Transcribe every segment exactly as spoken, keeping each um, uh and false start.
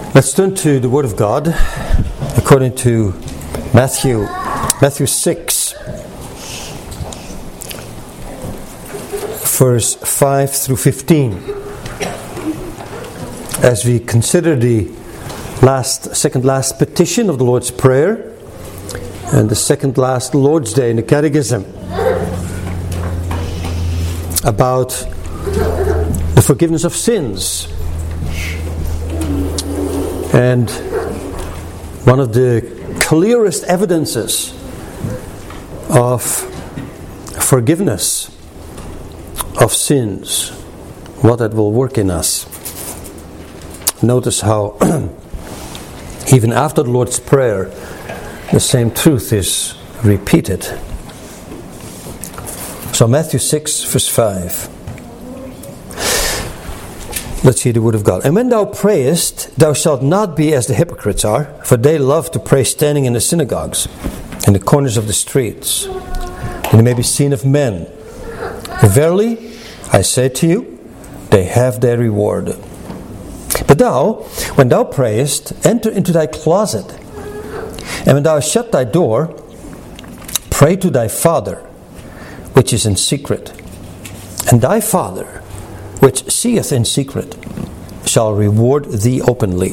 Let's turn to the Word of God according to Matthew, Matthew six, verse five through fifteen. As we consider the last, second last petition of the Lord's Prayer and the second last Lord's Day in the Catechism about the forgiveness of sins. And one of the clearest evidences of forgiveness of sins, what that will work in us. Notice how even after the Lord's Prayer, the same truth is repeated. So Matthew six, verse five. Let's hear the word of God. And when thou prayest, thou shalt not be as the hypocrites are, for they love to pray standing in the synagogues, in the corners of the streets, and they may be seen of men. Verily, I say to you, they have their reward. But thou, when thou prayest, enter into thy closet, and when thou hast shut thy door, pray to thy Father, which is in secret, and thy Father, which seeth in secret, shall reward thee openly.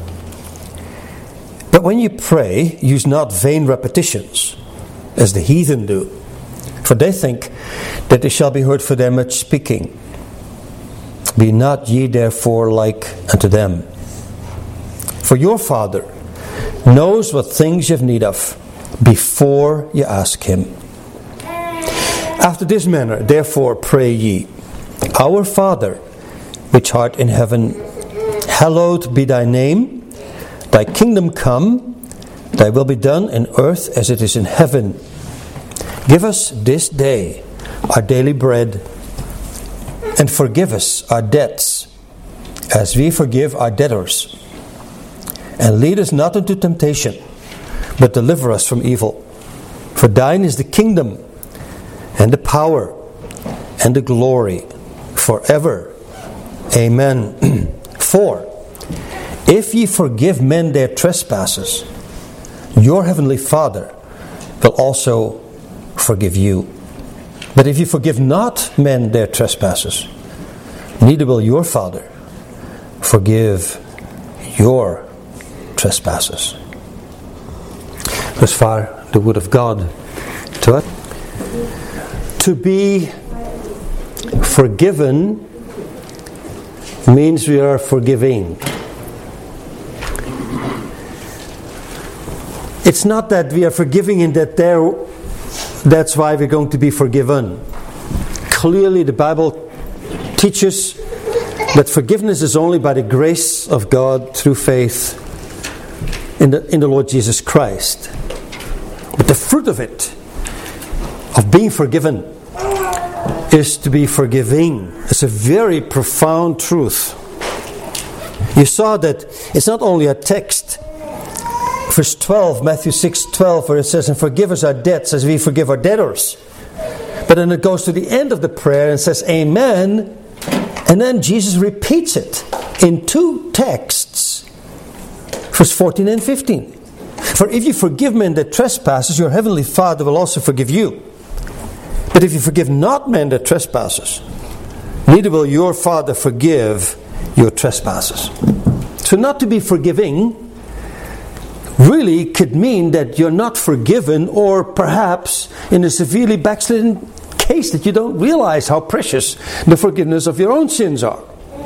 But when you pray, use not vain repetitions, as the heathen do, for they think that they shall be heard for their much speaking. Be not ye therefore like unto them. For your Father knows what things you have need of, before you ask him. After this manner, therefore, pray ye, Our Father, which art in heaven, hallowed be thy name. Thy kingdom come, thy will be done in earth as it is in heaven. Give us this day our daily bread, and forgive us our debts, as we forgive our debtors. And lead us not into temptation, but deliver us from evil. For thine is the kingdom, and the power, and the glory, forever. Amen. For if ye forgive men their trespasses, your heavenly Father will also forgive you. But if you forgive not men their trespasses, neither will your Father forgive your trespasses. Thus far, the word of God to us. To be forgiven means we are forgiving. It's not that we are forgiving in that there, that's why we're going to be forgiven. Clearly the Bible teaches that forgiveness is only by the grace of God through faith in the, in the Lord Jesus Christ. But the fruit of it, of being forgiven, is to be forgiving. It's a very profound truth. You saw that it's not only a text, verse twelve, Matthew six twelve, where it says, and forgive us our debts as we forgive our debtors. But then it goes to the end of the prayer and says, Amen. And then Jesus repeats it in two texts, verse fourteen and fifteen. For if you forgive men their trespasses, your heavenly Father will also forgive you. But if you forgive not men their trespasses, neither will your Father forgive your trespasses. So not to be forgiving really could mean that you're not forgiven, or perhaps in a severely backslidden case that you don't realize how precious the forgiveness of your own sins are.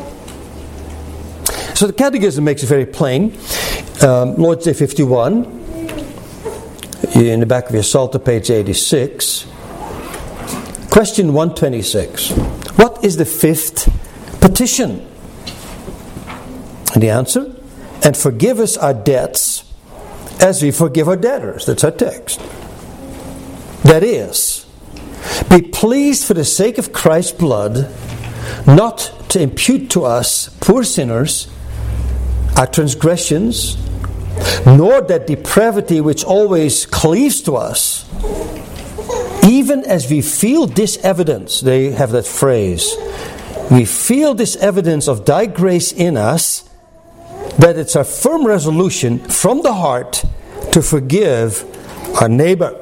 So the Catechism makes it very plain. Um, Lord's Day fifty-one, in the back of your Psalter, page eighty-six. Question one twenty-six. What is the fifth petition? And the answer, and forgive us our debts as we forgive our debtors. That's our text. That is, be pleased for the sake of Christ's blood not to impute to us, poor sinners, our transgressions, nor that depravity which always cleaves to us, even as we feel this evidence. They have that phrase, we feel this evidence of thy grace in us, But it's our firm resolution from the heart to forgive our neighbor.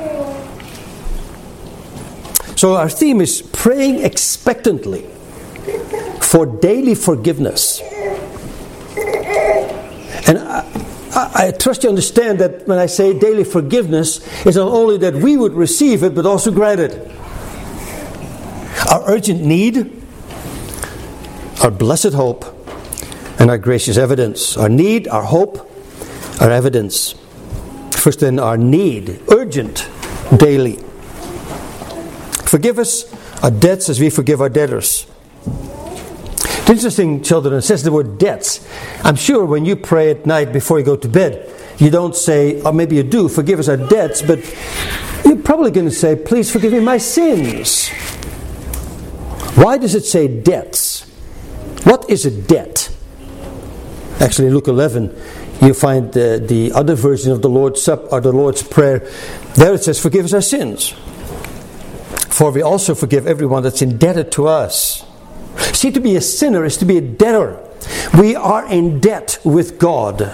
So our theme is praying expectantly for daily forgiveness. And I, I, I trust you understand that when I say daily forgiveness, it's not only that we would receive it, but also grant it. Our urgent need, our blessed hope, and our gracious evidence. Our need, our hope, our evidence. First then, our need, urgent, daily. Forgive us our debts as we forgive our debtors. It's interesting, children, it says the word debts. I'm sure when you pray at night before you go to bed, you don't say, or maybe you do, forgive us our debts, but you're probably going to say, please forgive me my sins. Why does it say debts? What is a debt? Actually, in Luke eleven, you find the, the other version of the Lord's Supper, or the Lord's Prayer. There it says, forgive us our sins. For we also forgive everyone that's indebted to us. See, to be a sinner is to be a debtor. We are in debt with God.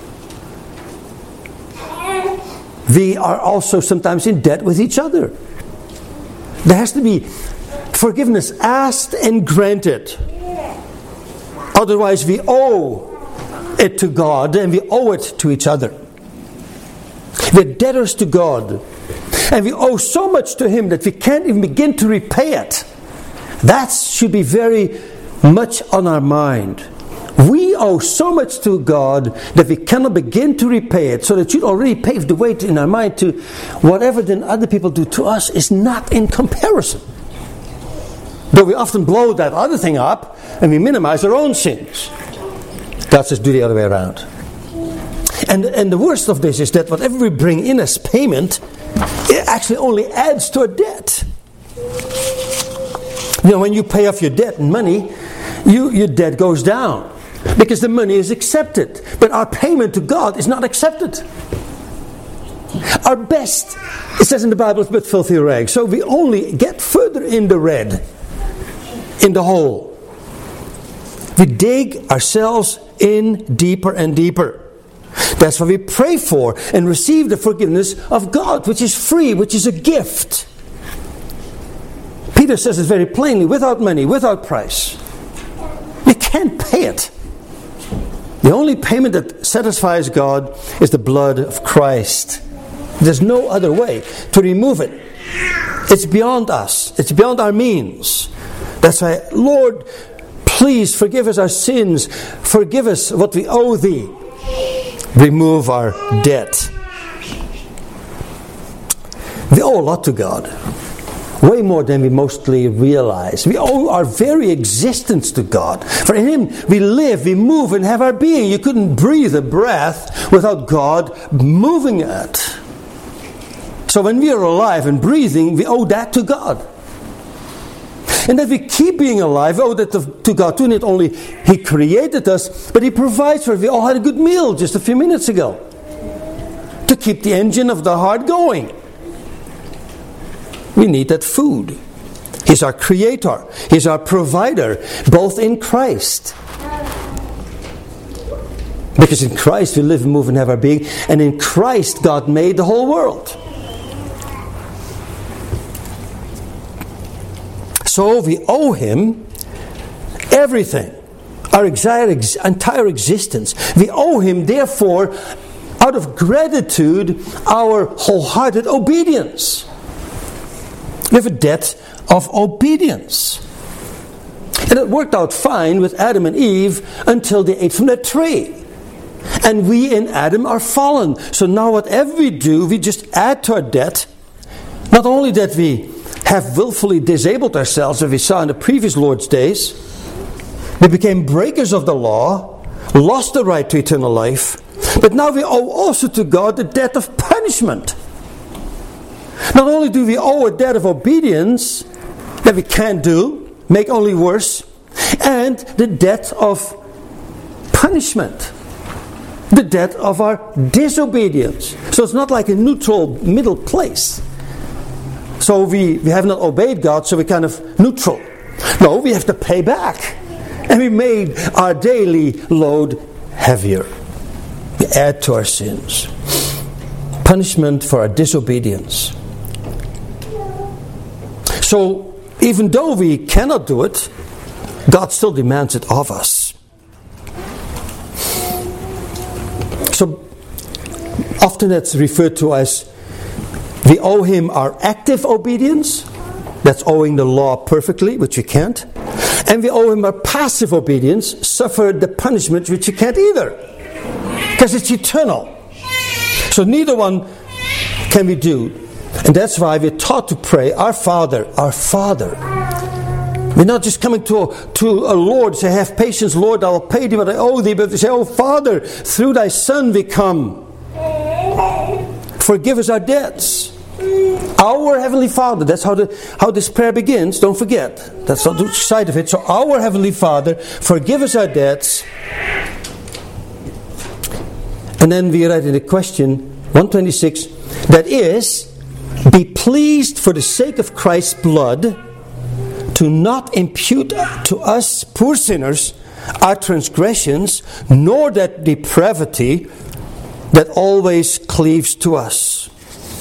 We are also sometimes in debt with each other. There has to be forgiveness asked and granted. Otherwise we owe it to God and we owe it to each other. We're debtors to God. And we owe so much to Him that we can't even begin to repay it. That should be very much on our mind. We owe so much to God that we cannot begin to repay it. So that should already pave the way in our mind to whatever then other people do to us is not in comparison. Though we often blow that other thing up and we minimize our own sins. God says do the other way around. And, and the worst of this is that whatever we bring in as payment, it actually only adds to a debt. You know, when you pay off your debt in money, you, your debt goes down. Because the money is accepted. But our payment to God is not accepted. Our best, it says in the Bible, is but filthy rags. So we only get further in the red, in the hole. We dig ourselves in deeper and deeper. That's why we pray for and receive the forgiveness of God, which is free, which is a gift. Peter says it very plainly, without money, without price. You can't pay it. The only payment that satisfies God is the blood of Christ. There's no other way to remove it. It's beyond us. It's beyond our means. That's why, Lord, please forgive us our sins. Forgive us what we owe Thee. Remove our debt. We owe a lot to God. Way more than we mostly realize. We owe our very existence to God. For in Him we live, we move and have our being. You couldn't breathe a breath without God moving it. So when we are alive and breathing, we owe that to God. And that we keep being alive, we owe that to God too. Not only He created us, but He provides for us. We all had a good meal just a few minutes ago. To keep the engine of the heart going. We need that food. He's our creator. He's our provider, both in Christ. Because in Christ we live, move, and have our being. And in Christ God made the whole world. So we owe Him everything. Our entire existence. We owe Him, therefore, out of gratitude, our wholehearted obedience. We have a debt of obedience. And it worked out fine with Adam and Eve until they ate from that tree. And we in Adam are fallen. So now whatever we do, we just add to our debt. Not only that we have willfully disabled ourselves, as we saw in the previous Lord's days, we became breakers of the law, lost the right to eternal life, but now we owe also to God the debt of punishment. Not only do we owe a debt of obedience that we can't do, make only worse, and the debt of punishment, the debt of our disobedience. So it's not like a neutral middle place. So we, we have not obeyed God, so we're kind of neutral. No, we have to pay back. And we made our daily load heavier. We add to our sins. Punishment for our disobedience. So, even though we cannot do it, God still demands it of us. So, often it's referred to as we owe Him our active obedience. That's owing the law perfectly, which we can't. And we owe Him our passive obedience, suffer the punishment which we can't either. Because it's eternal. So neither one can we do. And that's why we're taught to pray, Our Father, Our Father. We're not just coming to a, to a Lord, say, have patience, Lord, I will pay thee what I owe thee. But we say, oh Father, through thy Son we come. Forgive us our debts. Our Heavenly Father. That's how the how this prayer begins. Don't forget. That's the side of it. So our Heavenly Father, forgive us our debts. And then we write in the question, one twenty-six, that is, be pleased for the sake of Christ's blood to not impute to us poor sinners our transgressions, nor that depravity that always cleaves to us.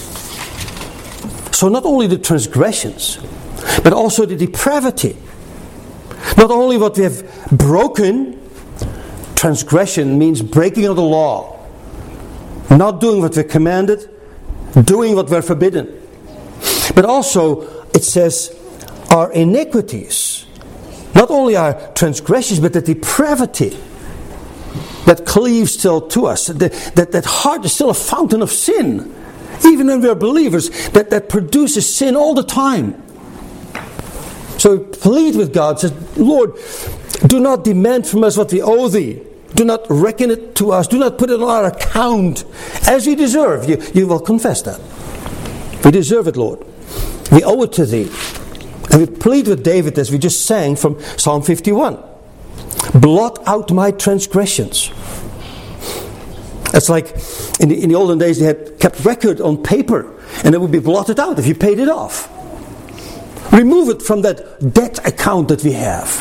So not only the transgressions, but also the depravity. Not only what we have broken, transgression means breaking of the law. Not doing what we're commanded, doing what we're forbidden. But also, it says, our iniquities. Not only our transgressions, but the depravity that cleaves still to us. That, that, that heart is still a fountain of sin. Even when we are believers, that, that produces sin all the time. So we plead with God, says, Lord, do not demand from us what we owe thee. Do not reckon it to us. Do not put it on our account as we deserve. You, you will confess that. We deserve it, Lord. We owe it to thee. And we plead with David, as we just sang from Psalm fifty-one. Blot out my transgressions. It's like in the, in the olden days they had kept record on paper, and it would be blotted out if you paid it off. Remove it from that debt account that we have.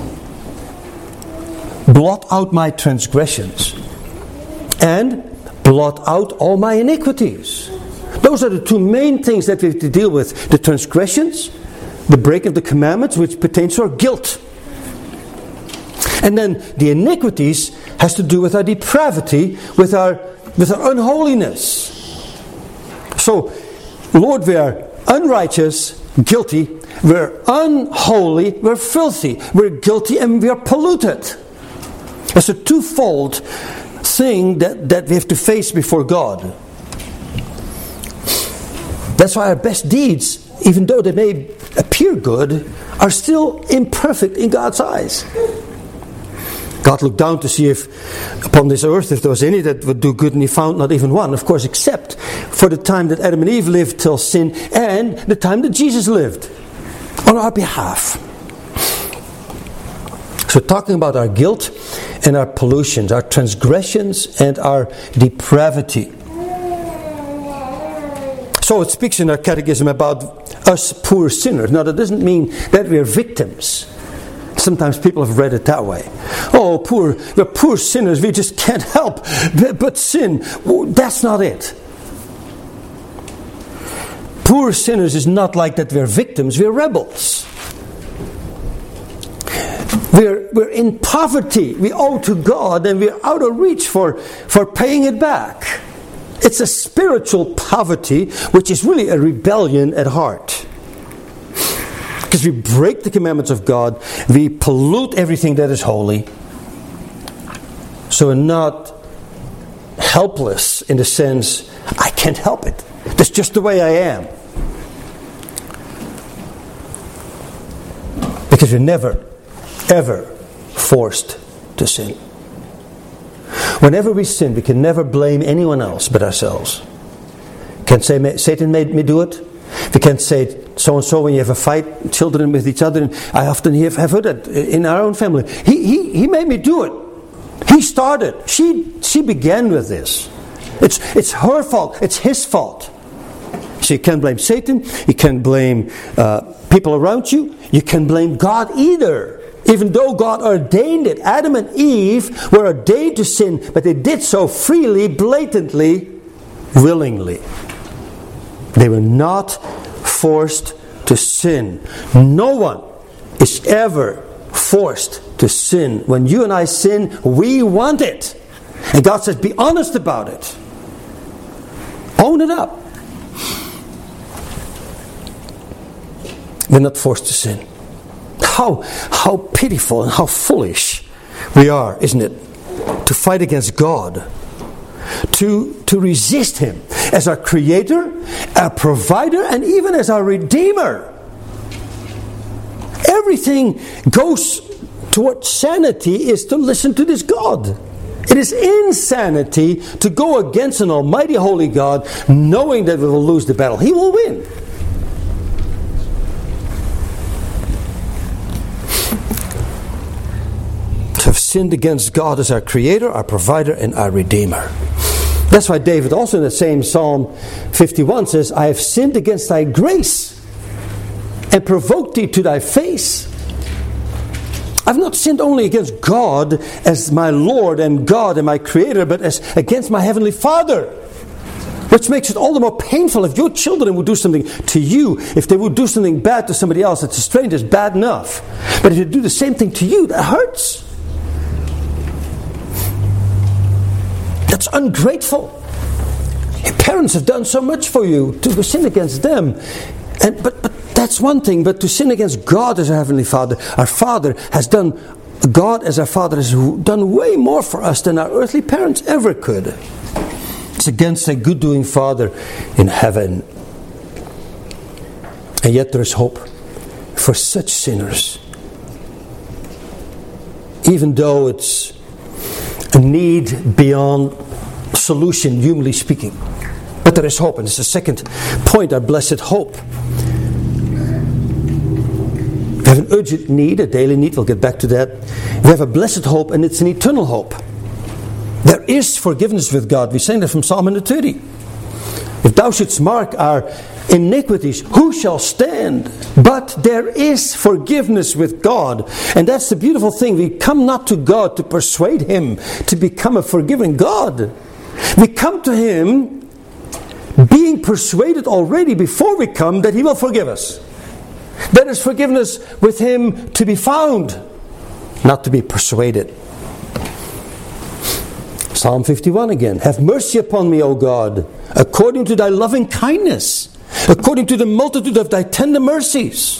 Blot out my transgressions and blot out all my iniquities. Those are the two main things that we have to deal with. The transgressions, the break of the commandments, which pertains to our guilt. And then the iniquities has to do with our depravity, with our with our unholiness. So, Lord, we are unrighteous, guilty, we're unholy, we're filthy, we're guilty, and we are polluted. It's a twofold thing that, that we have to face before God. That's why our best deeds, even though they may appear good, are still imperfect in God's eyes. God looked down to see if upon this earth if there was any that would do good, and He found not even one, of course, except for the time that Adam and Eve lived till sin, and the time that Jesus lived on our behalf. So talking about our guilt and our pollutions, our transgressions and our depravity. So it speaks in our catechism about us poor sinners. Now that doesn't mean that we are victims. Sometimes people have read it that way. Oh, poor, we're poor sinners, we just can't help but, but sin. Well, that's not it. Poor sinners is not like that we're victims, we're rebels. We're, we're in poverty, we owe to God, and we're out of reach for, for paying it back. It's a spiritual poverty, which is really a rebellion at heart. Because we break the commandments of God, we pollute everything that is holy. So we're not helpless in the sense, I can't help it. That's just the way I am. Because we're never, ever forced to sin. Whenever we sin, we can never blame anyone else but ourselves. Can't say Satan made me do it. We can't say so-and-so when you have a fight, children with each other. And I often have, have heard that in our own family. He, he, he made me do it. He started. She, she began with this. It's, it's her fault. It's his fault. So you can't blame Satan. You can't blame uh, people around you. You can't blame God either. Even though God ordained it, Adam and Eve were ordained to sin, but they did so freely, blatantly, willingly. They were not forced to sin. No one is ever forced to sin. When you and I sin, we want it. And God says, be honest about it. Own it up. We're not forced to sin. How, how pitiful and how foolish we are, isn't it? To fight against God. To, to resist Him as our Creator, our Provider, and even as our Redeemer. Everything goes toward sanity is to listen to this God. It is insanity to go against an almighty holy God knowing that we will lose the battle. He will win. To have sinned against God as our Creator, our Provider, and our Redeemer. That's why David also in the same Psalm fifty-one says, I have sinned against thy grace and provoked thee to thy face. I've not sinned only against God as my Lord and God and my Creator, but as against my Heavenly Father. Which makes it all the more painful if your children would do something to you. If they would do something bad to somebody else, it's a stranger, it's bad enough. But if they do the same thing to you, that hurts. That's ungrateful. Your parents have done so much for you to sin against them. And but but that's one thing, but to sin against God as our Heavenly Father, our Father has done, God as our Father has done way more for us than our earthly parents ever could. It's against a good-doing Father in heaven. And yet there is hope for such sinners. Even though it's a need beyond solution, humanly speaking. But there is hope, and it's the second point, our blessed hope. We have an urgent need, a daily need, we'll get back to that. We have a blessed hope, and it's an eternal hope. There is forgiveness with God. We sang that from Psalm one thirty. If thou shouldst mark our iniquities, who shall stand? But there is forgiveness with God. And that's the beautiful thing. We come not to God to persuade Him to become a forgiving God. We come to Him being persuaded already before we come that He will forgive us. There is forgiveness with Him to be found, not to be persuaded. Psalm fifty-one again. Have mercy upon me, O God, according to thy loving kindness, according to the multitude of thy tender mercies.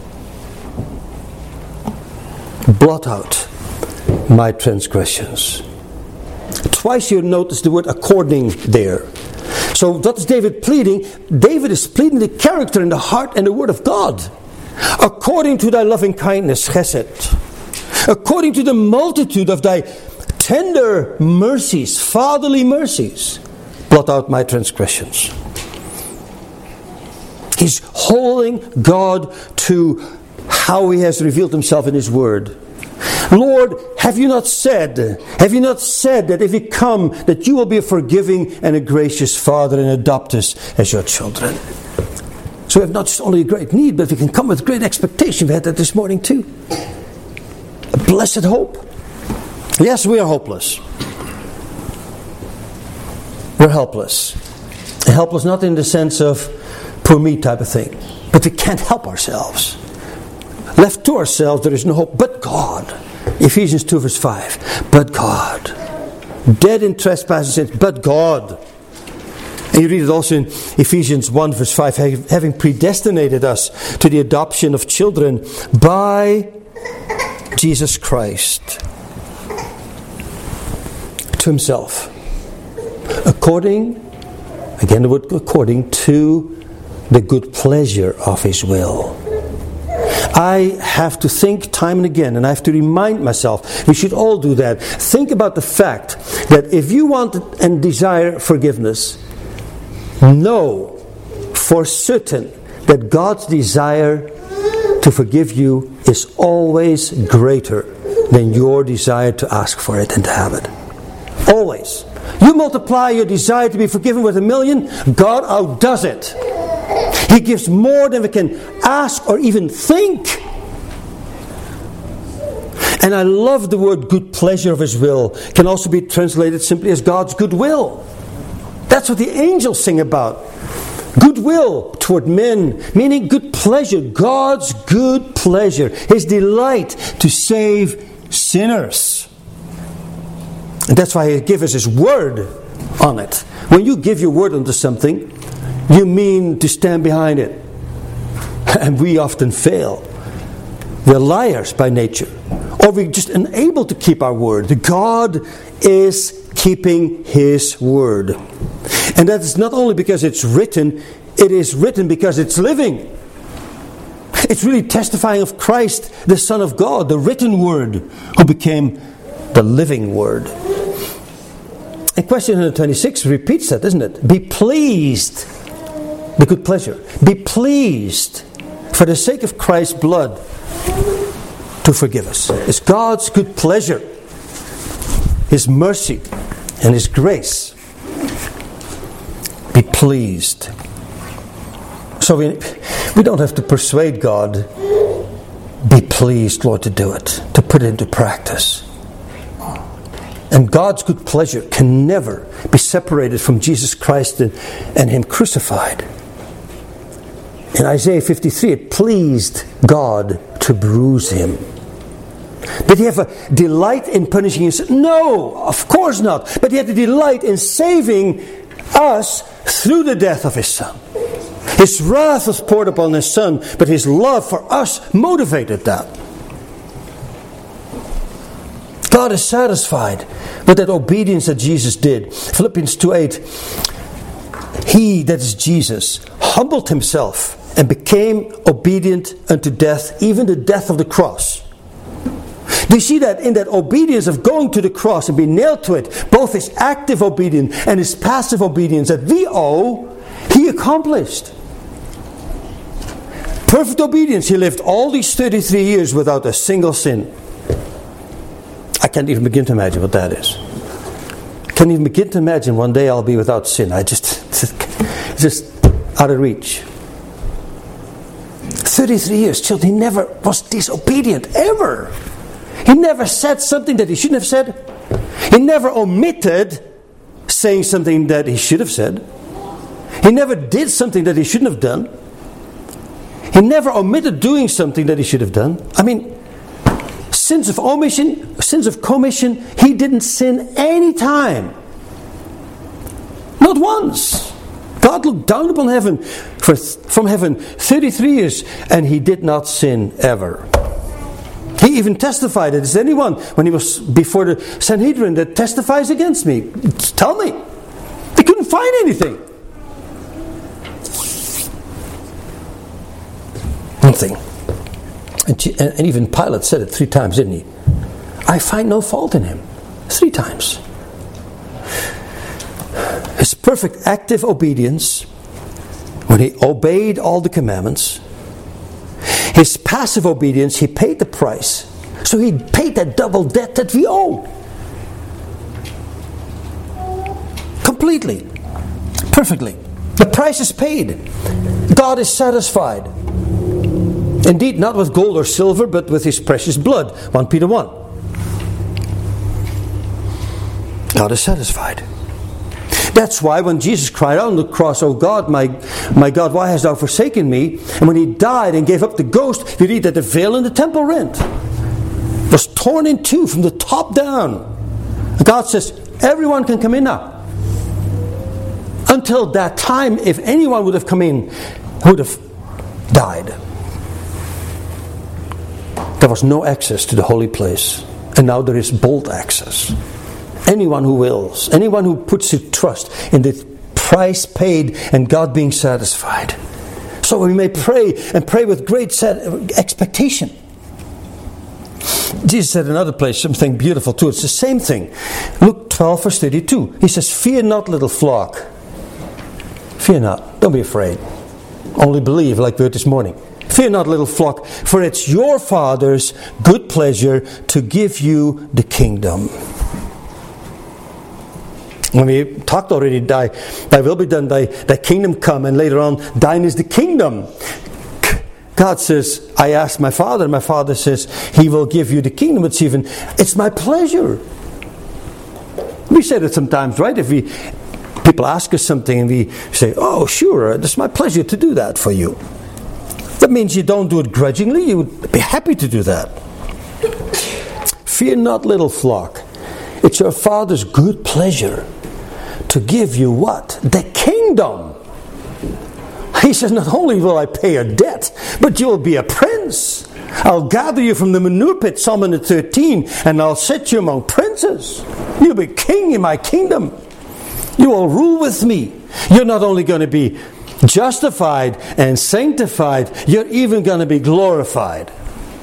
Blot out my transgressions. Twice you notice the word according there. So what is David pleading? David is pleading the character and the heart and the word of God. According to thy loving kindness, chesed. According to the multitude of thy tender mercies, fatherly mercies, blot out my transgressions. He's holding God to how He has revealed Himself in His Word. Lord, have you not said, have you not said that if we come, that you will be a forgiving and a gracious Father and adopt us as your children? So we have not just only a great need, but we can come with great expectation. We had that this morning too. A blessed hope. Yes, we are hopeless. We're helpless. Helpless not in the sense of poor me type of thing, but we can't help ourselves. Left to ourselves, there is no hope but God. Ephesians two verse five. But God. Dead in trespasses and sins, but God. And you read it also in Ephesians one verse five. Having predestinated us to the adoption of children by Jesus Christ to Himself, according, again the word according, to the good pleasure of His will. I have to think time and again, and I have to remind myself, we should all do that. Think about the fact that if you want and desire forgiveness, know for certain that God's desire to forgive you is always greater than your desire to ask for it and to have it. Always. You multiply your desire to be forgiven with a million, God outdoes it. He gives more than we can ask or even think. And I love the word good pleasure of His will. It can also be translated simply as God's goodwill. That's what the angels sing about. Goodwill toward men, meaning good pleasure. God's good pleasure. His delight to save sinners. And that's why He gives us His word on it. When you give your word unto something, you mean to stand behind it. And we often fail. We're liars by nature. Or we're just unable to keep our word. God is keeping His word. And that is not only because it's written, it is written because it's living. It's really testifying of Christ, the Son of God, the written word, who became the living word. And question one twenty-six repeats that, doesn't it? Be pleased, the good pleasure. Be pleased for the sake of Christ's blood to forgive us. It's God's good pleasure, His mercy, and His grace. Be pleased. So we, we don't have to persuade God. Be pleased, Lord, to do it, to put it into practice. And God's good pleasure can never be separated from Jesus Christ and, and Him crucified. In Isaiah fifty-three, it pleased God to bruise Him. Did He have a delight in punishing His? No, of course not. But He had a delight in saving us through the death of His Son. His wrath was poured upon His Son, but His love for us motivated that. God is satisfied with that obedience that Jesus did. Philippians two eight. He, that is Jesus, humbled Himself and became obedient unto death, even the death of the cross. Do you see that in that obedience of going to the cross and being nailed to it, both His active obedience and His passive obedience that we owe, He accomplished. Perfect obedience. He lived all these thirty-three years without a single sin. I can't even begin to imagine what that is. I can't even begin to imagine one day I'll be without sin. I just, it's just out of reach. thirty-three years, children, He never was disobedient, ever. He never said something that He shouldn't have said. He never omitted saying something that He should have said. He never did something that He shouldn't have done. He never omitted doing something that He should have done. I mean, sins of omission, sins of commission, He didn't sin any time. Not once. God looked down upon heaven for, from heaven thirty-three years, and He did not sin ever. He even testified that, is there anyone, when He was before the Sanhedrin, that testifies against me? Tell me. They couldn't find anything. Nothing. And, and even Pilate said it three times, didn't he? I find no fault in Him. Three times. His perfect active obedience, when He obeyed all the commandments. His passive obedience, He paid the price. So He paid that double debt that we owe. Completely. Perfectly. The price is paid. God is satisfied. Indeed, not with gold or silver, but with His precious blood. First Peter one. God is satisfied. That's why when Jesus cried out on the cross, "Oh God, my, my God, why hast Thou forsaken me?" And when He died and gave up the ghost, we read that the veil in the temple rent was torn in two from the top down. God says, everyone can come in now. Until that time, if anyone would have come in, would have died. There was no access to the holy place. And now there is bold access. Anyone who wills, anyone who puts his trust in the price paid and God being satisfied. So we may pray and pray with great expectation. Jesus said in another place something beautiful too. It's the same thing. Luke twelve verse thirty-two. He says, "Fear not, little flock." Fear not. Don't be afraid. Only believe, like we heard this morning. Fear not, little flock, for it's your Father's good pleasure to give you the kingdom. When we talked already, thy, thy will be done, thy, thy kingdom come, and later on, thine is the kingdom. God says, I asked my Father, my Father says, He will give you the kingdom. It's even, it's my pleasure. We say that sometimes, right? If we people ask us something and we say, oh, sure, it's my pleasure to do that for you. That means you don't do it grudgingly. You would be happy to do that. Fear not, little flock. It's your Father's good pleasure to give you what? The kingdom. He says, not only will I pay your debt, but you will be a prince. I'll gather you from the manure pit, Psalm one thirteen, and I'll set you among princes. You'll be king in my kingdom. You will rule with me. You're not only going to be justified and sanctified, you're even going to be glorified.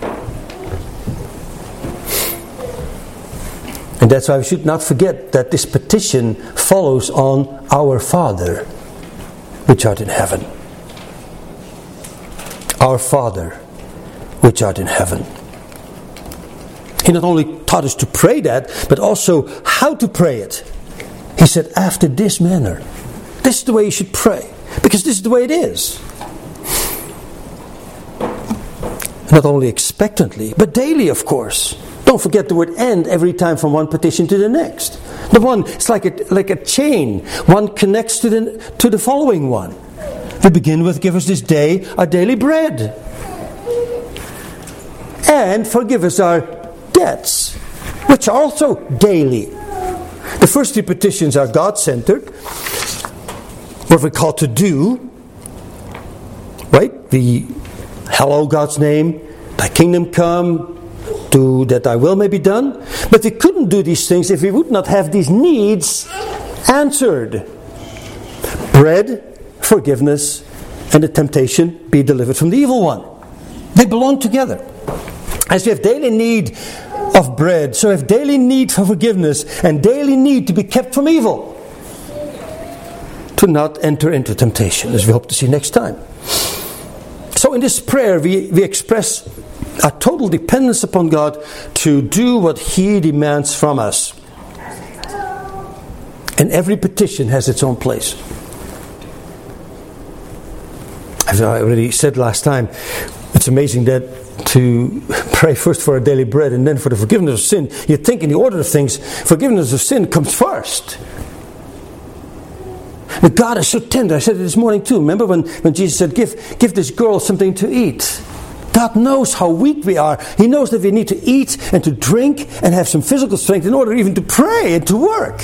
And that's why we should not forget that this petition follows on our Father, which art in heaven. Our Father, which art in heaven. He not only taught us to pray that, but also how to pray it. He said, after this manner. This is the way you should pray. Because this is the way it is. Not only expectantly, but daily, of course. Don't forget the word "and" every time from one petition to the next. The one, it's like a, like a chain. One connects to the, to the following one. We begin with, give us this day our daily bread. And forgive us our debts, which are also daily. The first two petitions are God-centered. What we call to do. Right? We hallow God's name. Thy kingdom come. Do that thy will may be done. But we couldn't do these things if we would not have these needs answered. Bread, forgiveness, and the temptation be delivered from the evil one. They belong together. As we have daily need of bread, so we have daily need for forgiveness and daily need to be kept from evil. To not enter into temptation, as we hope to see next time. So in this prayer we, we express a total dependence upon God to do what He demands from us. And every petition has its own place. As I already said last time, it's amazing that to pray first for our daily bread and then for the forgiveness of sin, you'd think in the order of things, forgiveness of sin comes first. But God is so tender. I said it this morning too. Remember when, when Jesus said, give, give this girl something to eat. God knows how weak we are. He knows that we need to eat and to drink and have some physical strength in order even to pray and to work.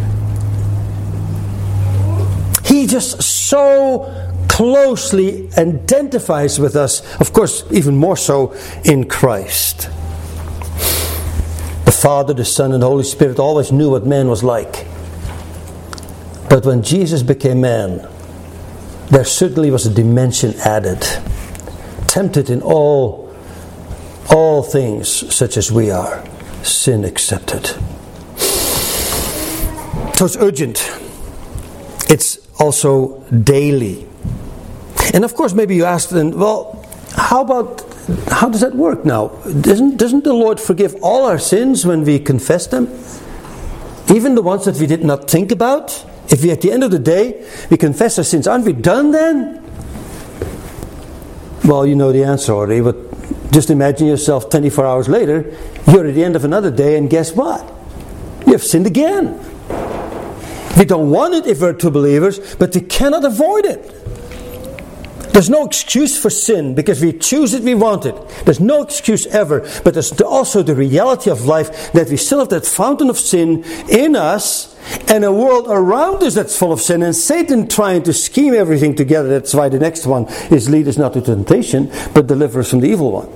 He just so closely identifies with us, of course, even more so in Christ. The Father, the Son, and the Holy Spirit always knew what man was like. But when Jesus became man, there certainly was a dimension added. Tempted in all, all things such as we are, sin accepted. So it's urgent. It's also daily. And of course, maybe you ask then, well, how about, how does that work now? Doesn't, doesn't the Lord forgive all our sins when we confess them? Even the ones that we did not think about? If we at the end of the day, we confess our sins, aren't we done then? Well, you know the answer already, but just imagine yourself twenty-four hours later, you're at the end of another day, and guess what? You have sinned again. We don't want it if we're true believers, but we cannot avoid it. There's no excuse for sin, because we choose it, we want it. There's no excuse ever, but there's also the reality of life that we still have that fountain of sin in us, and a world around us that's full of sin, and Satan trying to scheme everything together. That's why the next one is lead us not to temptation, but deliver us from the evil one.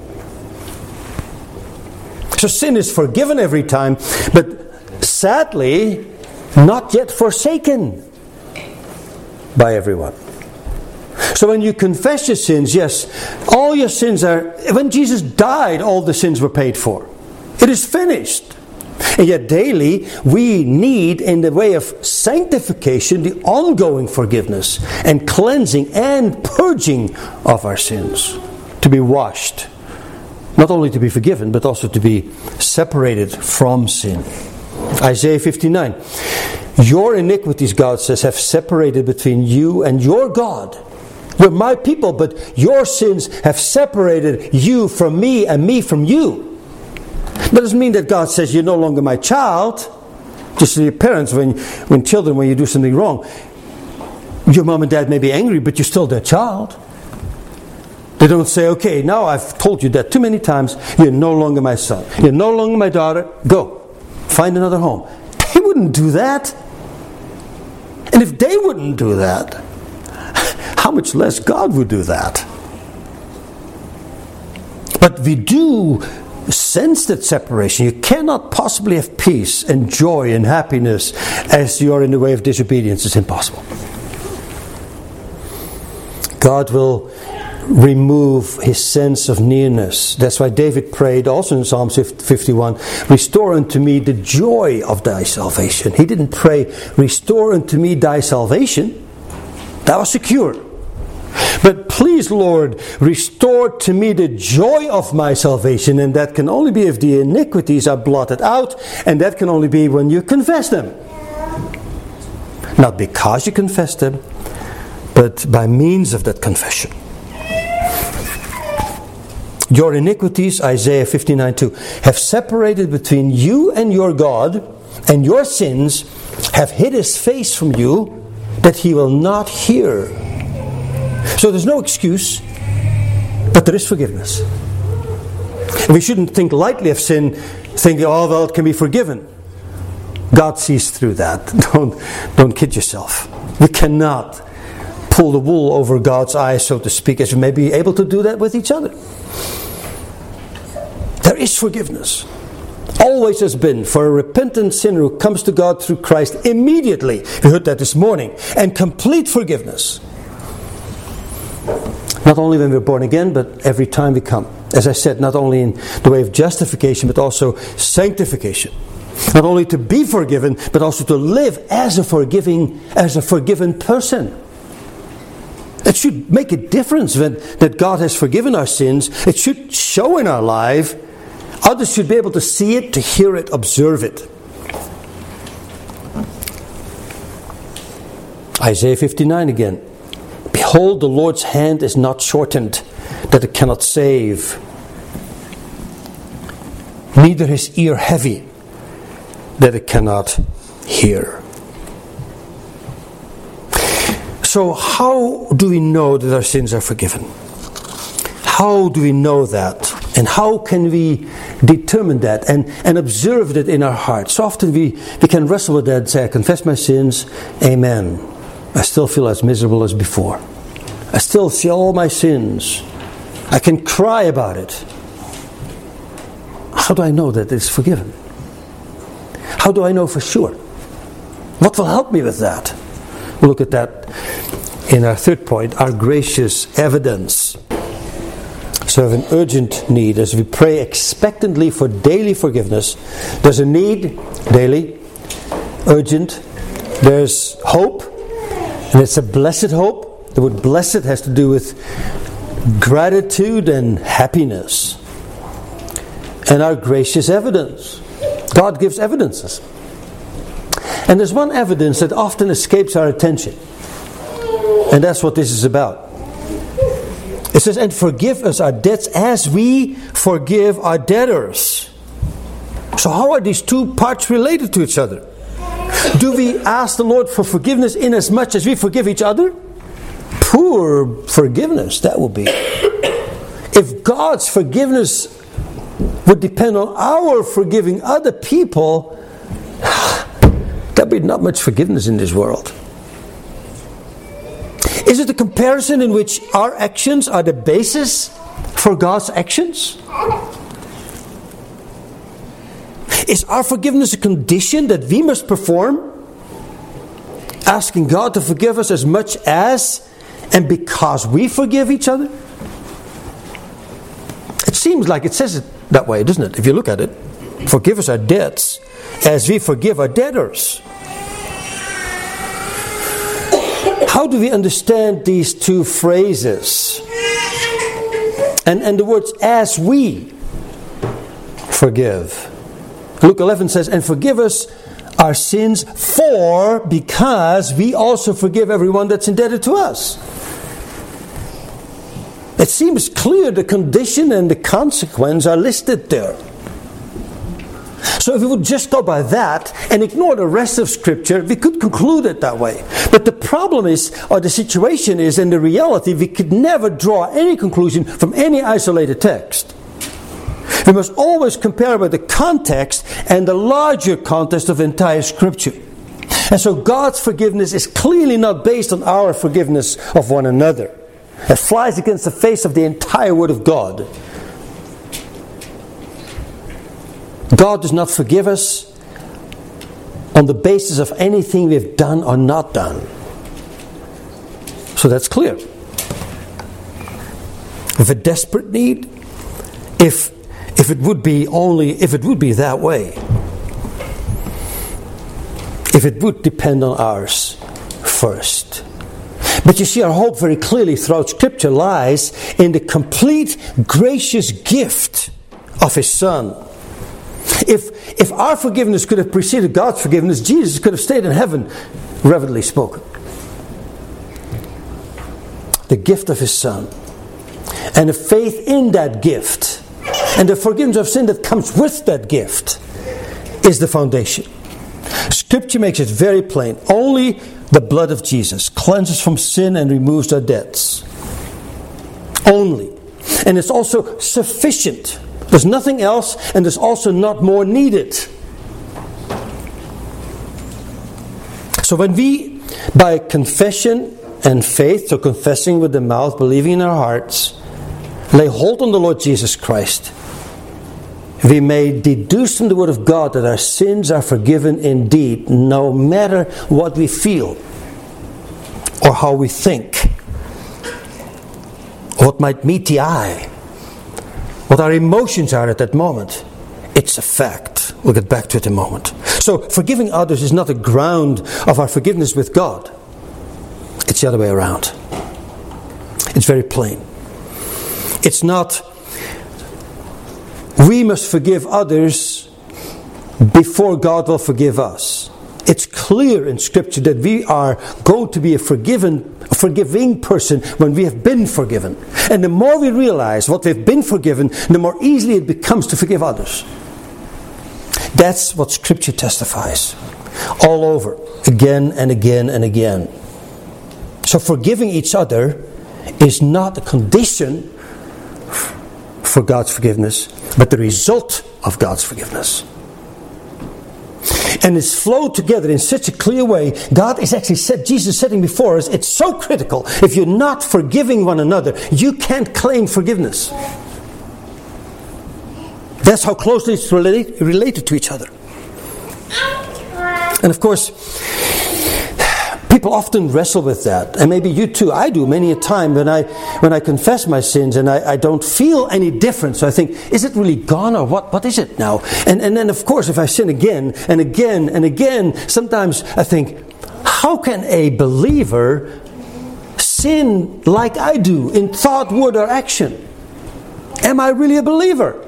So sin is forgiven every time, but sadly, not yet forsaken by everyone. So when you confess your sins, yes, all your sins are, when Jesus died, all the sins were paid for. It is finished. And yet daily, we need, in the way of sanctification, the ongoing forgiveness and cleansing and purging of our sins. To be washed. Not only to be forgiven, but also to be separated from sin. Isaiah fifty-nine. Your iniquities, God says, have separated between you and your God, You're my people, but your sins have separated you from me and me from you. That doesn't mean that God says you're no longer my child. Just your parents, when, when children, when you do something wrong, your mom and dad may be angry, but you're still their child. They don't say, okay, now I've told you that too many times, you're no longer my son. You're no longer my daughter. Go. Find another home. They wouldn't do that. And if they wouldn't do that, how much less God would do that? But we do sense that separation. You cannot possibly have peace and joy and happiness as you are in the way of disobedience. It's impossible. God will remove his sense of nearness. That's why David prayed also in Psalm fifty-one, restore unto me the joy of thy salvation. He didn't pray, restore unto me thy salvation. That was secure. But please, Lord, restore to me the joy of my salvation. And that can only be if the iniquities are blotted out. And that can only be when you confess them. Not because you confess them, but by means of that confession. Your iniquities, Isaiah fifty-nine two, have separated between you and your God, and your sins have hid his face from you, that he will not hear. So there's no excuse, but there is forgiveness. We shouldn't think lightly of sin, thinking, oh, well, it can be forgiven. God sees through that. Don't, don't kid yourself. We cannot pull the wool over God's eyes, so to speak, as we may be able to do that with each other. There is forgiveness. Always has been for a repentant sinner who comes to God through Christ immediately. We heard that this morning. And complete forgiveness. Not only when we're born again, but every time we come. As I said, not only in the way of justification, but also sanctification. Not only to be forgiven, but also to live as a forgiving, as a forgiven person. It should make a difference when, that God has forgiven our sins. It should show in our life. Others should be able to see it, to hear it, observe it. Isaiah fifty-nine again. Behold, the Lord's hand is not shortened, that it cannot save. Neither his ear heavy, that it cannot hear. So how do we know that our sins are forgiven? How do we know that? And how can we determine that and, and observe that in our hearts? So often we, we can wrestle with that and say, I confess my sins, amen. I still feel as miserable as before. I still see all my sins. I can cry about it. How do I know that it's forgiven? How do I know for sure? What will help me with that? We'll look at that in our third point, our gracious evidence. So we have an urgent need as we pray expectantly for daily forgiveness. There's a need daily, urgent. There's hope, and it's a blessed hope. The word blessed has to do with gratitude and happiness. And our gracious evidence. God gives evidences. And there's one evidence that often escapes our attention. And that's what this is about. It says, and forgive us our debts as we forgive our debtors. So how are these two parts related to each other? Do we ask the Lord for forgiveness in as much as we forgive each other? Poor forgiveness, that would be. If God's forgiveness would depend on our forgiving other people, there'd be not much forgiveness in this world. Is it a comparison in which our actions are the basis for God's actions? Is our forgiveness a condition that we must perform? Asking God to forgive us as much as and because we forgive each other? It seems like it says it that way, doesn't it? If you look at it. Forgive us our debts as we forgive our debtors. How do we understand these two phrases? And, and the words, as we forgive. Luke eleven says, and forgive us our sins for, because we also forgive everyone that's indebted to us. It seems clear the condition and the consequence are listed there. So if we would just go by that and ignore the rest of Scripture, we could conclude it that way. But the problem is, or the situation is, in the reality, we could never draw any conclusion from any isolated text. We must always compare with the context and the larger context of entire Scripture. And so God's forgiveness is clearly not based on our forgiveness of one another. It flies against the face of the entire Word of God. God does not forgive us on the basis of anything we've done or not done. So that's clear. With a desperate need, if if it would be only if it would be that way, if it would depend on ours first. But you see, our hope very clearly throughout Scripture lies in the complete gracious gift of His Son. If if our forgiveness could have preceded God's forgiveness, Jesus could have stayed in heaven, reverently spoken. The gift of His Son. And the faith in that gift, and the forgiveness of sin that comes with that gift, is the foundation. Scripture makes it very plain. Only the blood of Jesus cleanses from sin and removes our debts. Only. And it's also sufficient. There's nothing else, and there's also not more needed. So when we, by confession and faith, so confessing with the mouth, believing in our hearts, lay hold on the Lord Jesus Christ, we may deduce from the Word of God that our sins are forgiven indeed, no matter what we feel or how we think, or what might meet the eye, what our emotions are at that moment. It's a fact. We'll get back to it in a moment. So forgiving others is not the ground of our forgiveness with God. It's the other way around. It's very plain. It's not we must forgive others before God will forgive us. It's clear in Scripture that we are going to be a forgiven, a forgiving person when we have been forgiven. And the more we realize what we've been forgiven, the more easily it becomes to forgive others. That's what Scripture testifies. All over. Again and again and again. So forgiving each other is not a condition for God's forgiveness, but the result of God's forgiveness. And it's flowed together in such a clear way. God is actually said, Jesus setting before us, it's so critical. If you're not forgiving one another, you can't claim forgiveness. That's how closely it's related, related to each other. And of course, people often wrestle with that, and maybe you too. I do many a time when I when I confess my sins and I, I don't feel any difference. So I think, is it really gone, or what? What is it now? And and then of course, if I sin again and again and again, sometimes I think, how can a believer sin like I do in thought, word, or action? Am I really a believer?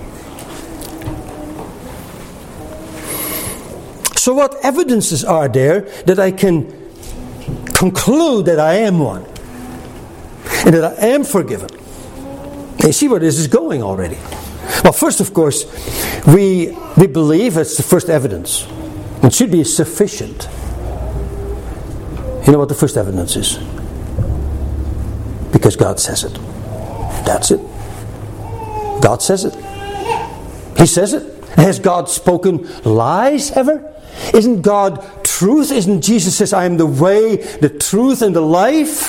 So what evidences are there that I can conclude that I am one and that I am forgiven? And you see where this is going already. Well, first, of course, we we believe it's the first evidence. It should be sufficient. You know what the first evidence is? Because God says it. That's it. God says it. He says it. Has God spoken lies ever? Isn't God truth? Isn't Jesus says, I am the way, the truth, and the life?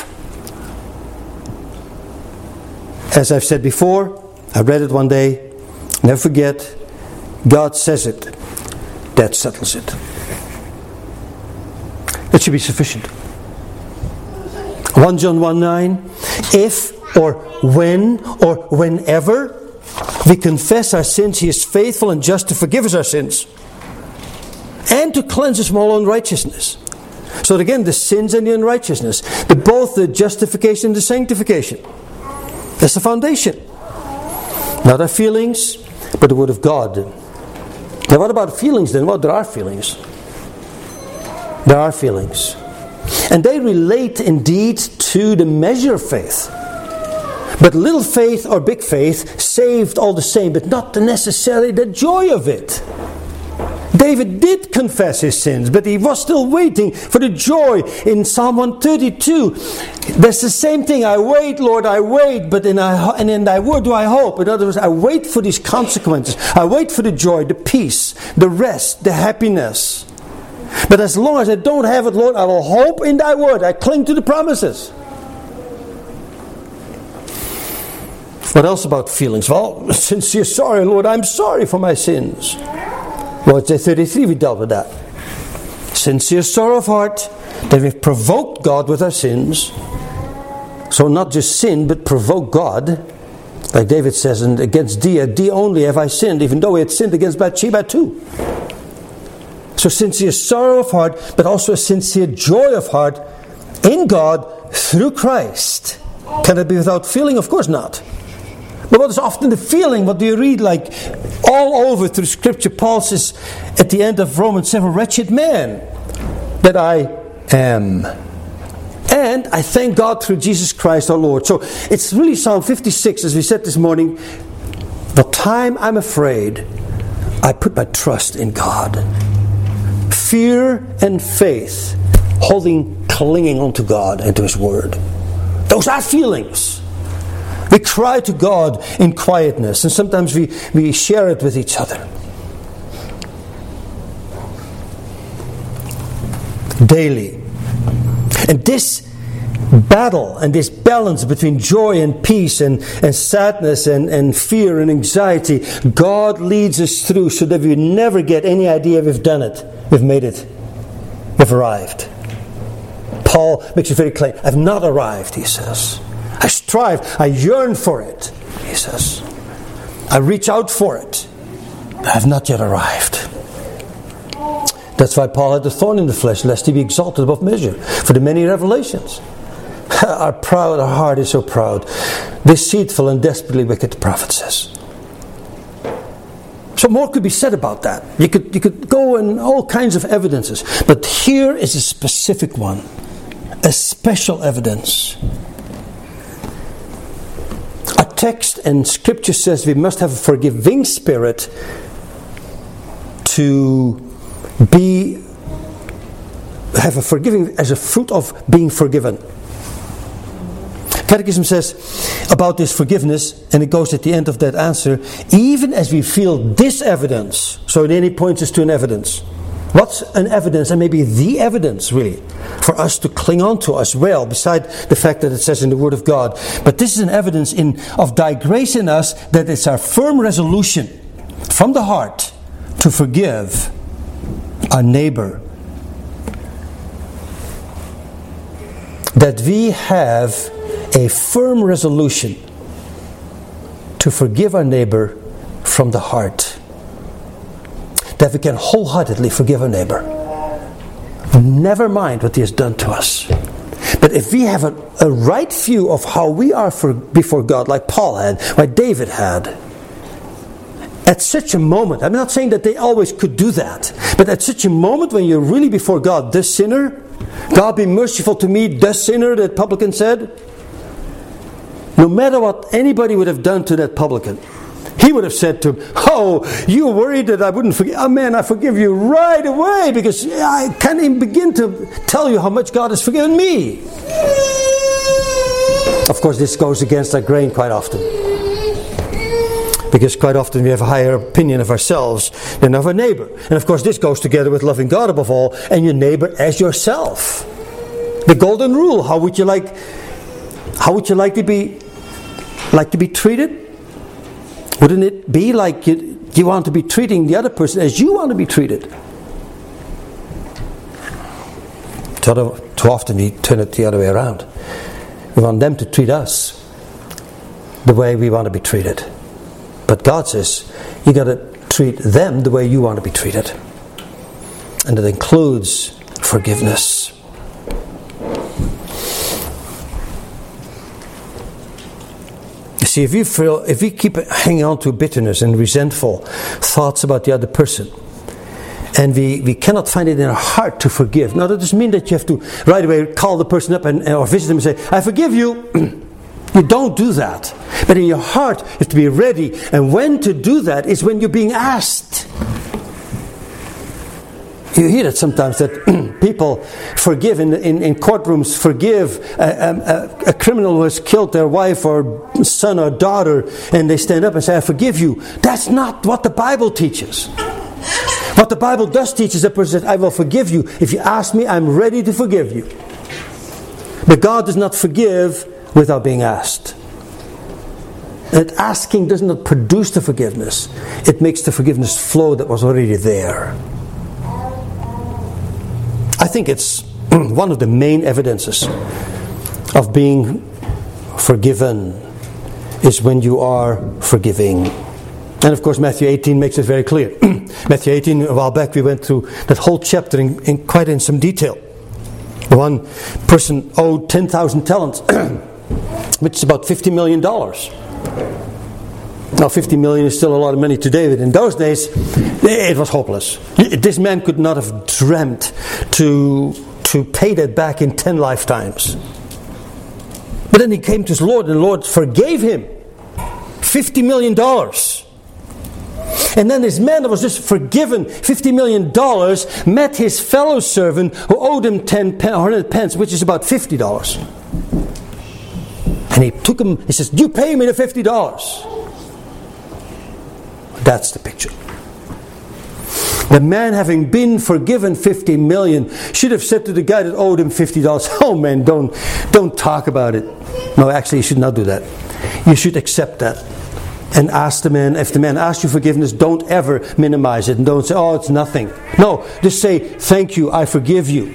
As I've said before, I read it one day, never forget, God says it. That settles it. It should be sufficient. First John one nine, if or when or whenever we confess our sins, He is faithful and just to forgive us our sins and to cleanse us from all unrighteousness. So again, the sins and the unrighteousness, the, both the justification and the sanctification. That's the foundation. Not our feelings, but the Word of God. Now what about feelings then? Well, there are feelings. There are feelings. And they relate indeed to the measure of faith. But little faith or big faith saved all the same, but not necessarily the joy of it. David did confess his sins, but he was still waiting for the joy. In Psalm one thirty-two, there's the same thing. I wait, Lord, I wait, but in I, and in thy word do I hope. In other words, I wait for these consequences. I wait for the joy, the peace, the rest, the happiness. But as long as I don't have it, Lord, I will hope in thy word. I cling to the promises. What else about feelings? Well, sincere sorry, Lord, I'm sorry for my sins. Well, it's day thirty-three we dealt with that. Sincere sorrow of heart that we've provoked God with our sins. So not just sin, but provoke God. Like David says, and against thee, at thee only have I sinned, even though he had sinned against Bathsheba too. So sincere sorrow of heart, but also a sincere joy of heart in God through Christ. Can it be without feeling? Of course not. But what is often the feeling? What do you read like all over through Scripture? Paul says at the end of Romans seven, wretched man that I am. And I thank God through Jesus Christ our Lord. So it's really Psalm fifty-six, as we said this morning. The time I'm afraid, I put my trust in God. Fear and faith, holding, clinging onto God and to His Word. Those are feelings. We cry to God in quietness, and sometimes we, we share it with each other. Daily. And this battle and this balance between joy and peace and, and sadness and, and fear and anxiety, God leads us through so that we never get any idea we've done it, we've made it, we've arrived. Paul makes it very clear, I've not arrived, he says. I strive, I yearn for it, he says. I reach out for it. I have not yet arrived. That's why Paul had the thorn in the flesh, lest he be exalted above measure, for the many revelations. Our proud, our heart is so proud. Deceitful and desperately wicked, the prophet says. So more could be said about that. You could, you could go in all kinds of evidences. But here is a specific one. A special evidence. Our text and Scripture says we must have a forgiving spirit to be have a forgiving as a fruit of being forgiven. Catechism says about this forgiveness, and it goes at the end of that answer, even as we feel this evidence. So then he points us to an evidence. What's an evidence, and maybe the evidence really, for us to cling on to as well, beside the fact that it says in the Word of God. But this is an evidence in of thy grace in us, that it's our firm resolution from the heart to forgive our neighbor. That we have a firm resolution to forgive our neighbor from the heart. That we can wholeheartedly forgive our neighbor. Never mind what he has done to us. But if we have a, a right view of how we are for, before God, like Paul had, like David had, at such a moment, I'm not saying that they always could do that, but at such a moment when you're really before God, the sinner, God be merciful to me, the sinner, that publican said, no matter what anybody would have done to that publican, he would have said to him, oh, you worried that I wouldn't forgive? Oh man, I forgive you right away, because I can't even begin to tell you how much God has forgiven me. Of course, this goes against our grain quite often. Because quite often we have a higher opinion of ourselves than of our neighbor. And of course this goes together with loving God above all, and your neighbor as yourself. The golden rule, how would you like how would you like to be like to be treated? Wouldn't it be like you, you want to be treating the other person as you want to be treated? Too, too often we turn it the other way around. We want them to treat us the way we want to be treated. But God says, you got to treat them the way you want to be treated. And it includes forgiveness. You see, if you feel, if we keep hanging on to bitterness and resentful thoughts about the other person, and we, we cannot find it in our heart to forgive. Now that doesn't mean that you have to right away call the person up and or visit them and say, I forgive you. You don't do that. But in your heart, you have to be ready. And when to do that is when you're being asked. You hear it sometimes that people forgive in, in, in courtrooms, forgive a, a, a criminal who has killed their wife or son or daughter, and they stand up and say, I forgive you. That's not what the Bible teaches. What the Bible does teach is a person says, I will forgive you. If you ask me, I'm ready to forgive you. But God does not forgive without being asked. And asking does not produce the forgiveness. It makes the forgiveness flow that was already there. I think it's one of the main evidences of being forgiven is when you are forgiving. And of course Matthew eighteen makes it very clear. Matthew eighteen, a while back we went through that whole chapter in, in quite in some detail. One person owed ten thousand talents, which is about fifty million dollars. Now fifty million is still a lot of money today, but in those days it was hopeless. This man could not have dreamt to, to pay that back in ten lifetimes. But then he came to his Lord, and the Lord forgave him fifty million dollars. And then this man that was just forgiven fifty million dollars met his fellow servant who owed him ten hundred pence, which is about fifty dollars. And he took him, he says, you pay me the fifty dollars. That's the picture. The man, having been forgiven fifty million, should have said to the guy that owed him fifty dollars, oh man, don't, don't talk about it. No, actually you should not do that. You should accept that. And ask the man, if the man asks you forgiveness, don't ever minimize it. And don't say, oh, it's nothing. No, just say, thank you, I forgive you.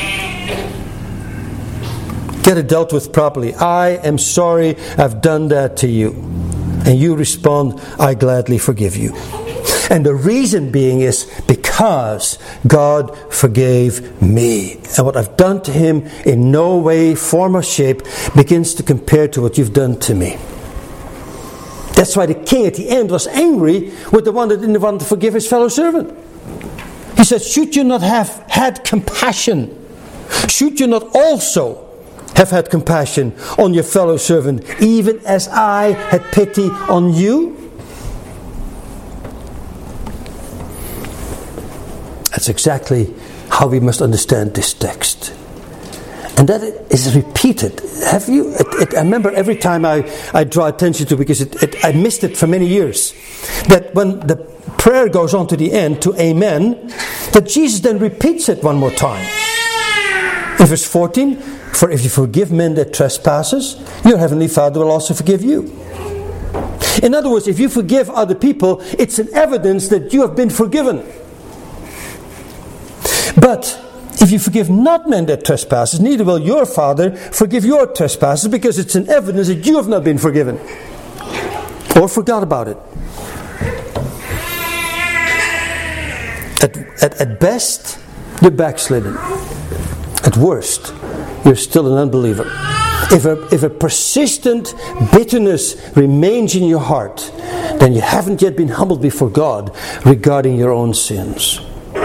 Get it dealt with properly. I am sorry I've done that to you. And you respond, I gladly forgive you. And the reason being is because God forgave me. And what I've done to him in no way, form or shape begins to compare to what you've done to me. That's why the king at the end was angry with the one that didn't want to forgive his fellow servant. He said, should you not have had compassion? Should you not also have had compassion on your fellow servant, even as I had pity on you? That's exactly how we must understand this text. And that is repeated. Have you? It, it, I remember every time I, I draw attention to it, because it, it, I missed it for many years. That when the prayer goes on to the end, to Amen, that Jesus then repeats it one more time. In verse fourteen, for if you forgive men their trespasses, your heavenly Father will also forgive you. In other words, if you forgive other people, it's an evidence that you have been forgiven. But if you forgive not men their trespasses, neither will your Father forgive your trespasses, because it's an evidence that you have not been forgiven or forgot about it. At, at, at best, you're backslidden. At worst, you're still an unbeliever. If a, if a persistent bitterness remains in your heart, then you haven't yet been humbled before God regarding your own sins.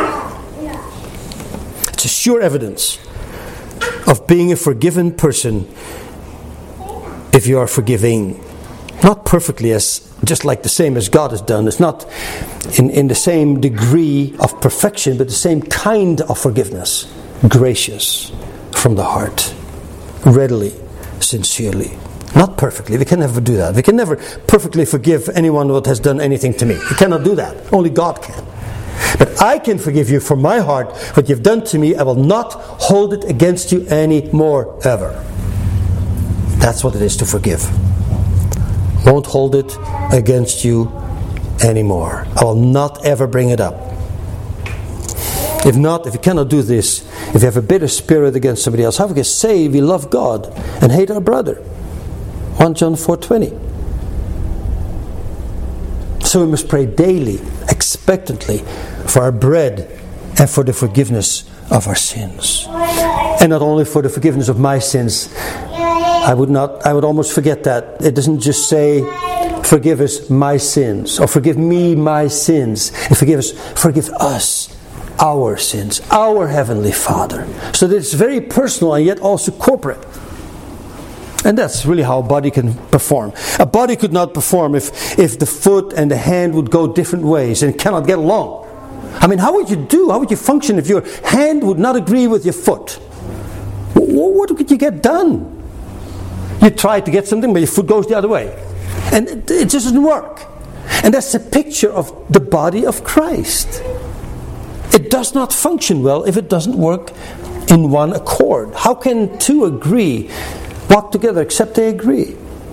It's a sure evidence of being a forgiven person if you are forgiving. Not perfectly, as just like the same as God has done. It's not in, in the same degree of perfection, but the same kind of forgiveness. Gracious, from the heart, readily, sincerely. Not perfectly. We can never do that. We can never perfectly forgive anyone that has done anything to me. We cannot do that. Only God can. But I can forgive you from my heart what you've done to me. I will not hold it against you anymore, ever. That's what it is to forgive. Won't hold it against you anymore. I will not ever bring it up. If not, if you cannot do this, if you have a bitter spirit against somebody else, how can we say we love God and hate our brother? First John four twenty. So we must pray daily, expectantly, for our bread and for the forgiveness of our sins. And not only for the forgiveness of my sins. I would not I would almost forget that. It doesn't just say forgive us my sins, or forgive me my sins. It forgive us forgive us our sins, our Heavenly Father. So that it's very personal and yet also corporate. And that's really how a body can perform. A body could not perform if, if the foot and the hand would go different ways and cannot get along. I mean, how would you do? How would you function if your hand would not agree with your foot? What could you get done? You try to get something, but your foot goes the other way. And it, it just doesn't work. And that's a picture of the body of Christ. It does not function well if it doesn't work in one accord. How can two agree, walk together, except they agree?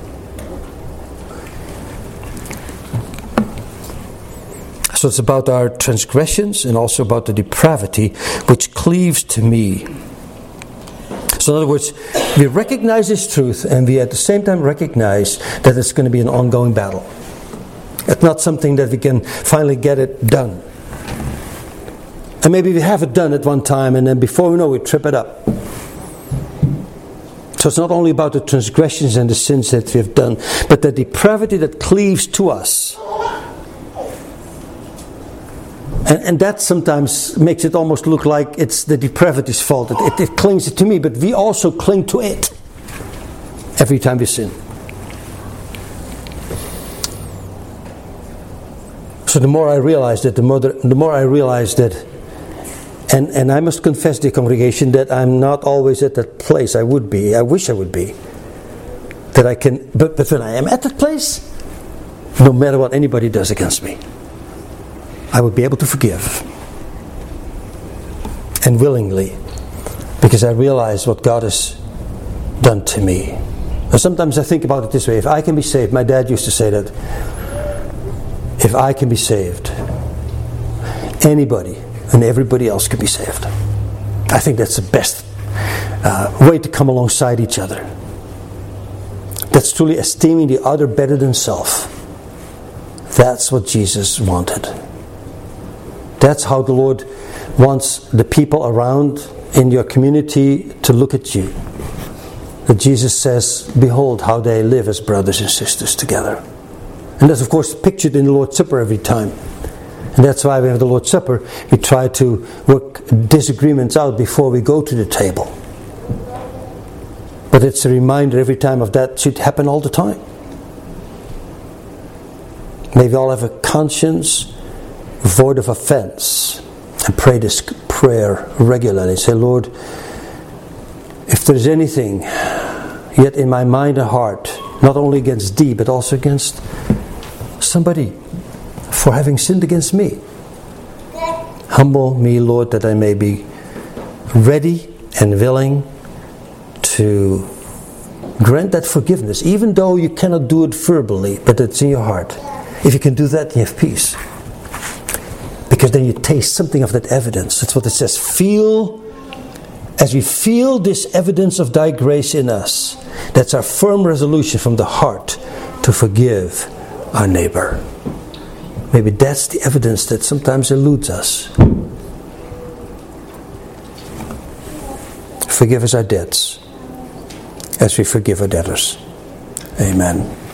So it's about our transgressions and also about the depravity which cleaves to me. So in other words, we recognize this truth and we at the same time recognize that it's going to be an ongoing battle. It's not something that we can finally get it done. And maybe we have it done at one time and then before we know it, we trip it up. So it's not only about the transgressions and the sins that we have done, but the depravity that cleaves to us. And, and that sometimes makes it almost look like it's the depravity's fault. It, it, it clings to me, but we also cling to it every time we sin. So the more I realize that, the more, the more I realize that, and, and I must confess, dear congregation, that I'm not always at that place I would be. I wish I would be. That I can, but, but when I am at that place, no matter what anybody does against me, I would be able to forgive. And willingly. Because I realize what God has done to me. Now sometimes I think about it this way. If I can be saved, my dad used to say that. If I can be saved, anybody and everybody else can be saved. I think that's the best uh, way to come alongside each other. That's truly esteeming the other better than self. That's what Jesus wanted. That's how the Lord wants the people around in your community to look at you. That Jesus says, behold how they live as brothers and sisters together. And that's of course pictured in the Lord's Supper every time. And that's why we have the Lord's Supper. We try to work disagreements out before we go to the table. But it's a reminder every time of that should happen all the time. May we all have a conscience void of offense and pray this prayer regularly. Say, Lord, if there is anything yet in my mind and heart, not only against thee but also against somebody for having sinned against me, humble me, Lord, that I may be ready and willing to grant that forgiveness, even though you cannot do it verbally, but it's in your heart. If you can do that, you have peace. Because then you taste something of that evidence. That's what it says. Feel, as we feel this evidence of thy grace in us, that's our firm resolution from the heart to forgive our neighbor. Maybe that's the evidence that sometimes eludes us. Forgive us our debts, as we forgive our debtors. Amen.